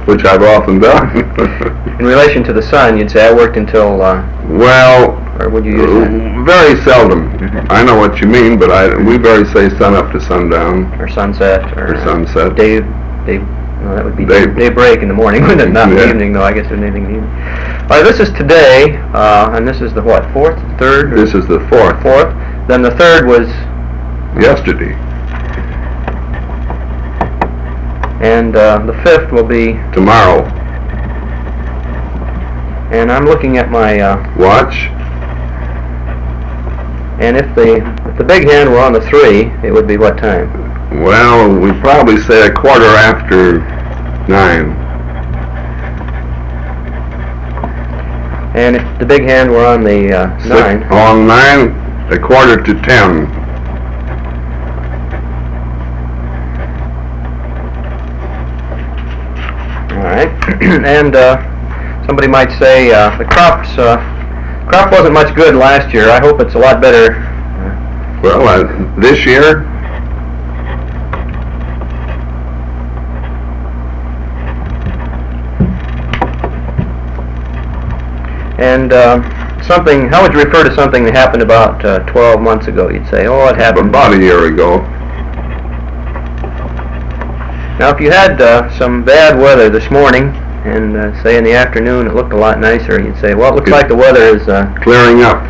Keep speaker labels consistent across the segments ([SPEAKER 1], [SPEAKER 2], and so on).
[SPEAKER 1] which I've often done.
[SPEAKER 2] In relation to the sun, you'd say I worked until,
[SPEAKER 1] well,
[SPEAKER 2] or would you use that?
[SPEAKER 1] very seldom. I know what you mean, but we very say sun up to sundown.
[SPEAKER 2] Or sunset. Or
[SPEAKER 1] sunset.
[SPEAKER 2] No, that would be daybreak in the morning, wouldn't it? Not in the evening, though. I guess there's anything in the evening. All right, this is today, and this is the what? Fourth, third?
[SPEAKER 1] This is the fourth.
[SPEAKER 2] Fourth. Then the third was
[SPEAKER 1] yesterday.
[SPEAKER 2] And the fifth will be
[SPEAKER 1] tomorrow.
[SPEAKER 2] And I'm looking at my
[SPEAKER 1] watch.
[SPEAKER 2] And if the big hand were on the 3, it would be what time?
[SPEAKER 1] Well, we'd probably say a quarter after 9.
[SPEAKER 2] And if the big hand were on the 9?
[SPEAKER 1] On 9, a quarter to 10.
[SPEAKER 2] All right. And somebody might say the crop wasn't much good last year. I hope it's a lot better.
[SPEAKER 1] Well, this year,
[SPEAKER 2] and something, how would you refer to something that happened about 12 months ago? You'd say, oh, it happened
[SPEAKER 1] about a year ago.
[SPEAKER 2] Now, if you had some bad weather this morning, and say in the afternoon it looked a lot nicer, you'd say, well, it looks like the weather is
[SPEAKER 1] clearing up.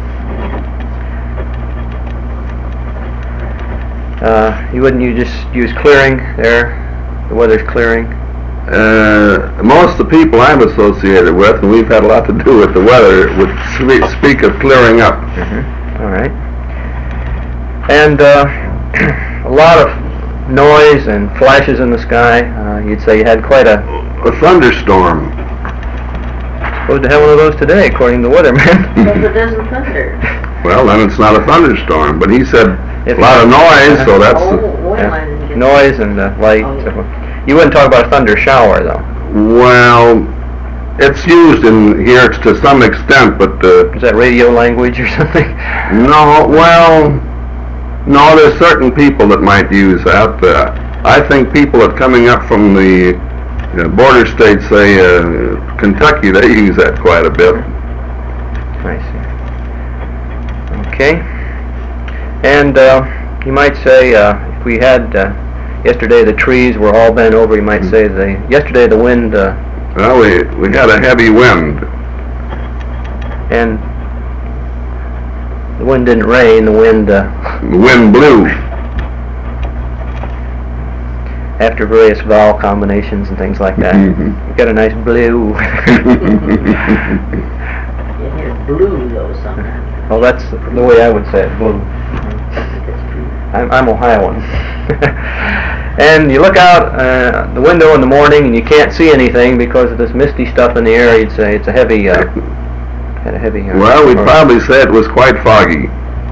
[SPEAKER 2] You wouldn't you just use clearing there? The weather's clearing?
[SPEAKER 1] Most of the people I'm associated with, and we've had a lot to do with the weather, would speak of clearing up.
[SPEAKER 2] All right. And a lot of noise and flashes in the sky. You'd say you had quite a
[SPEAKER 1] thunderstorm.
[SPEAKER 2] Supposed to have one of those today, according to the weatherman.
[SPEAKER 3] But it doesn't thunder.
[SPEAKER 1] Well, then it's not a thunderstorm. But he said a lot of noise, so that's
[SPEAKER 2] noise and light. You wouldn't talk about a thunder shower, though.
[SPEAKER 1] Well, it's used in here to some extent, but
[SPEAKER 2] is that radio language or something?
[SPEAKER 1] No. Well, no. There's certain people that might use that. I think people that coming up from the border states, say Kentucky, they use that quite a bit.
[SPEAKER 2] I see. Okay. And you might say if we had yesterday the trees were all bent over, you might say yesterday the wind.
[SPEAKER 1] Well, we had a heavy wind.
[SPEAKER 2] And the wind didn't rain. The wind
[SPEAKER 1] blew.
[SPEAKER 2] After various vowel combinations and things like that. You got a nice blue.
[SPEAKER 3] You hear blue though sometimes.
[SPEAKER 2] Well, that's the way I would say it, blue. I'm Ohioan. And you look out the window in the morning and you can't see anything because of this misty stuff in the air. You'd say it's a heavy,
[SPEAKER 1] well, we'd probably say it was quite foggy.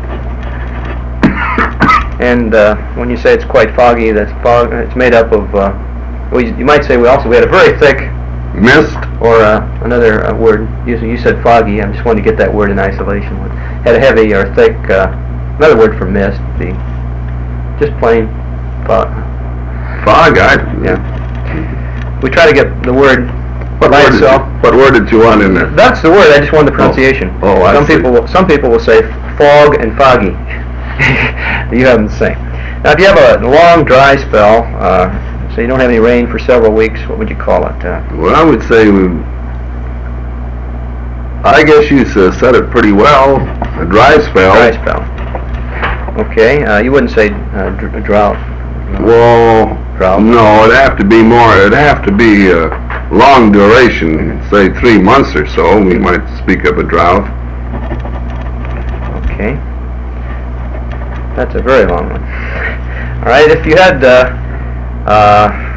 [SPEAKER 2] And when you say it's quite foggy, that's fog. It's made up of. You might say we had a very thick
[SPEAKER 1] mist,
[SPEAKER 2] or another word. You said foggy. I just wanted to get that word in isolation. Had a heavy or thick. Another word for mist. Just plain fog.
[SPEAKER 1] Fog.
[SPEAKER 2] Yeah. We try to get the word.
[SPEAKER 1] What word did you want in there?
[SPEAKER 2] That's the word. I just wanted the pronunciation.
[SPEAKER 1] I see.
[SPEAKER 2] Some people will say fog and foggy. You have them the same. Now, if you have a long dry spell, so you don't have any rain for several weeks, what would you call it?
[SPEAKER 1] Well, I would say, I guess you said it pretty well. A dry spell.
[SPEAKER 2] Dry spell. Okay. You wouldn't say drought.
[SPEAKER 1] Well,
[SPEAKER 2] drought.
[SPEAKER 1] No, it'd have to be more. It'd have to be long duration, say 3 months or so. We might speak of a drought.
[SPEAKER 2] Okay. That's a very long one. All right, if you had